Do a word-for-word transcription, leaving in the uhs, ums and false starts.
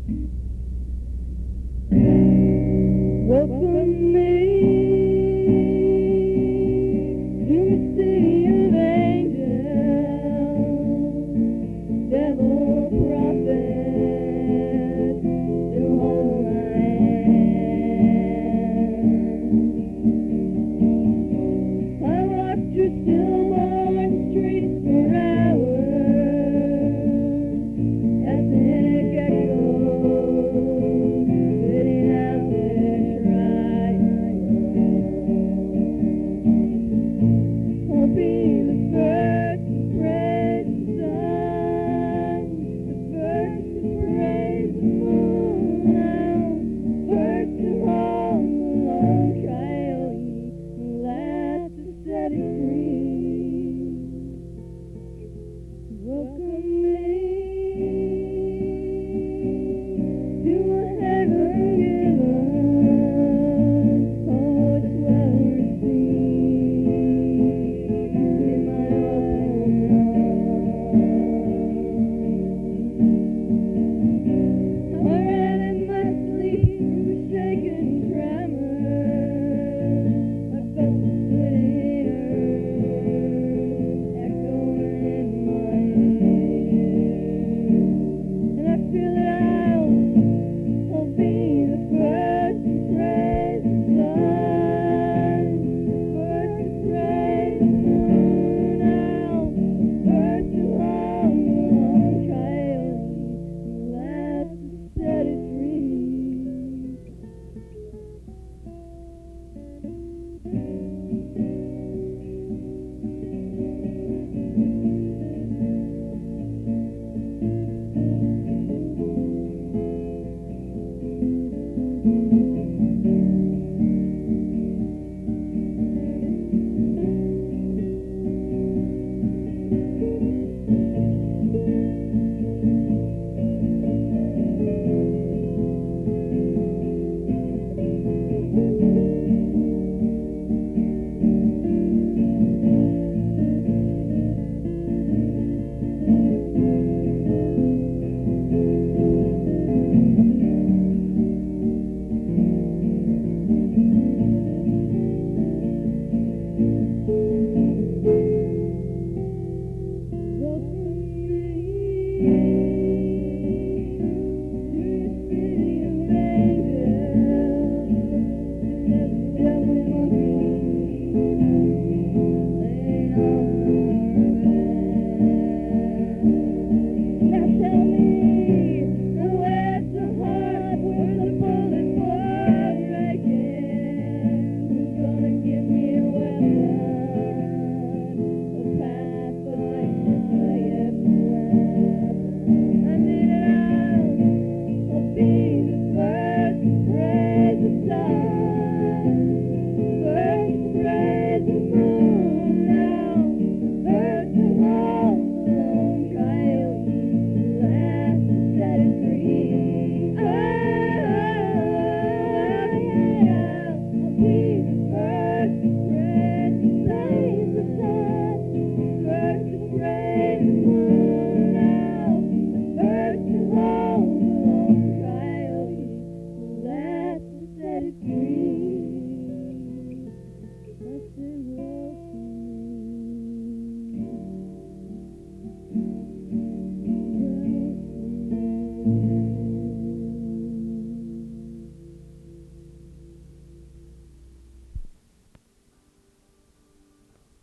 Welcome me to the city of angels, devil prophet, still whole I am. I walked your stillborn streets for hours, ethnic echoes fitting out their trials. I'll be the first to praise the sun, the first to praise the moon, first to hold the lone coyote, the last to set it free. Welcome me to a heaven given, oh, it's well received in my open arms. I ran in my sleep through shaken tremors. I felt the city earth echoing in my ears, and I feel that I'll, I'll be the first to praise the sun, the first to praise the moon, I'll, first to hold the lone coyote, the last to set it free. Free.